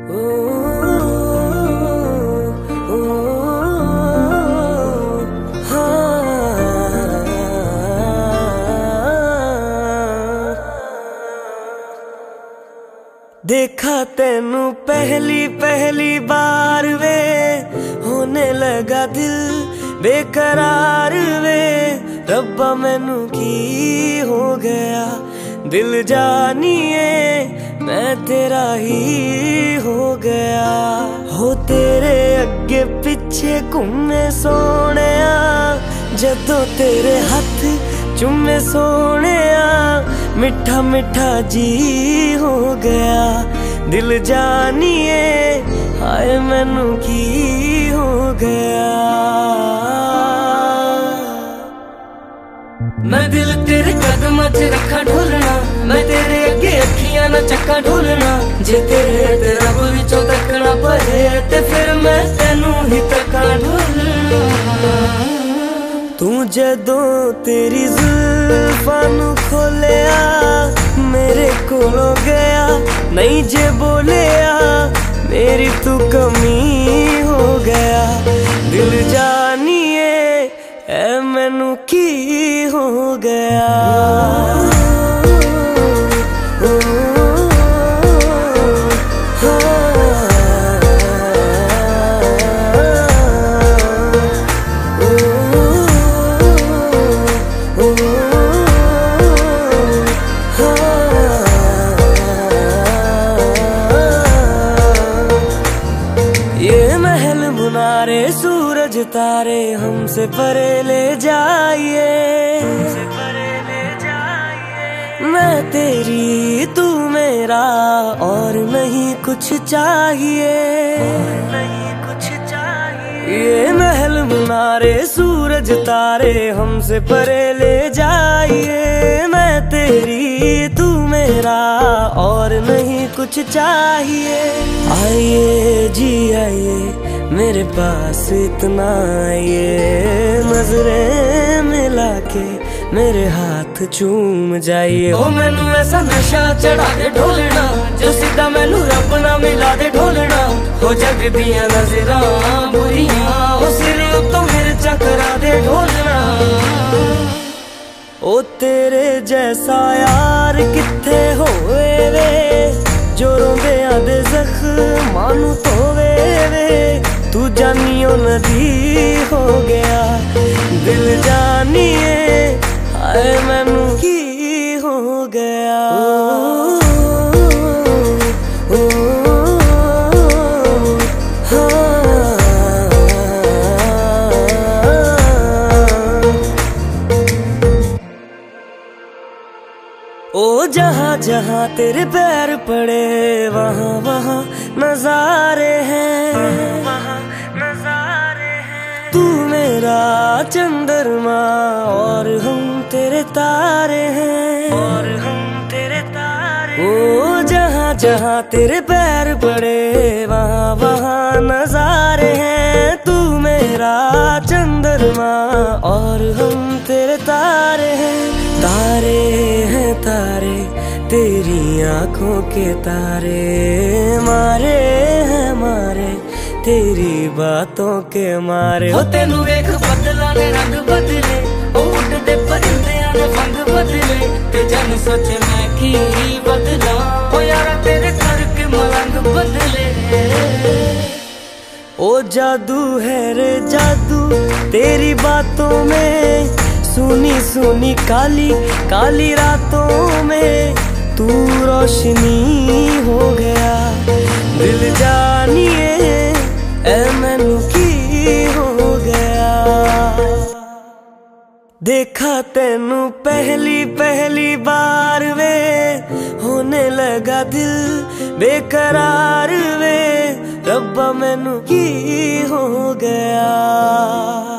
देखा तेनू पहली पहली बार वे, होने लगा दिल बेकरार वे। रब्बा मैनू की हो गया, दिल जानिए मैं तेरा ही हो गया। हो तेरे अगे पिछे घूमे सोहणिया, जदों तेरे हथ चुमे सोहणिया, मिठा मिठा जी हो गया। दिल जानिए हाय मैनू की हो गया। मैं दिल तेरे कदमां च रखा ढोलना, मैं तेरे अगे अखियां ना चक्का ढोलना। जे तेरे ते रब विचों तकना पए ते फिर मैं तेनू ही तक्का ढोलना। तू जदों तेरी जुल्फां नू खोलिया, मेरे कोलों गया नहीं जे बोलिया, मेरी तू कमी हो गया। दिल जानिए ऐ मैनू की हो गया। मुनारे सूरज तारे हमसे परे ले जाइए, मैं तेरी तू मेरा और नहीं कुछ चाहिए। ये महल मुनारे सूरज तारे हमसे परे ले जाइए, मैं तेरी तू मेरा और नहीं कुछ चाहिए। आइए जी आइए मेरे पास इतना आइए, नजरें मिला के मेरे हाथ चूम जाइए। ओ मैनू ऐसा नशा चढ़ा दे ढोलना, जो सीधा मैनू रब ना मिला दे ढोलना। हो जग दियां नजरां बुरियां, ओ सिर उत्तों मिर्चा करा दे ढोलना। ओ तेरे जैसा यार किथे होवे वे, जो रोंदियां दे जख्मां नू धोवे वे। तू जानियो नदी हो गया, दिल जानिए हाय मैनू की हो गया। ओ जहाँ जहाँ तेरे पैर पड़े वहाँ वहाँ नजारे हैं, तू मेरा चंद्रमा और हम तेरे तारे हैं, ओ जहाँ जहाँ तेरे पैर पड़े वहाँ वहाँ नजारे हैं। तू मेरा चंद्रमा और हम तेरे तारे हैं। तारे हैं तारे तेरी आंखों के तारे, मारे हैं मारे तेरी बातों के मारे। हो तेनू वेख बदलां ने रंग बदले, ओ उड़दे परिंदियां ने फंग बदले, ते जन सोचे मैं की बदला। ओ यारा तेरे करके मलंग बदले। ओ जादू है रे जादू तेरी बातों में, सुनी सुनी काली काली रातों में तू रोशनी हो गया। दिल जानिए ऐ मैनू की हो गया। देखा तेनू पहली पहली बार वे, होने लगा दिल बेकरार वे। रब्बा मैनू की हो गया।